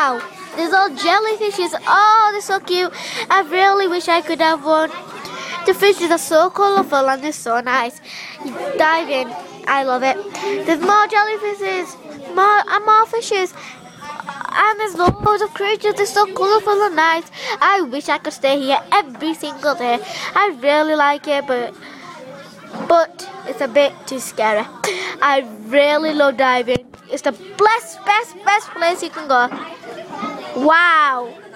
Wow, there's all jellyfishes. Oh, they're so cute. I really wish I could have one. The fishes are so colourful and they're so nice. You dive in. I love it. There's more jellyfishes, more fishes. And there's loads of creatures. They're so colourful and nice. I wish I could stay here every single day. I really like it, but it's a bit too scary. I really love diving. It's the best place you can go. Wow.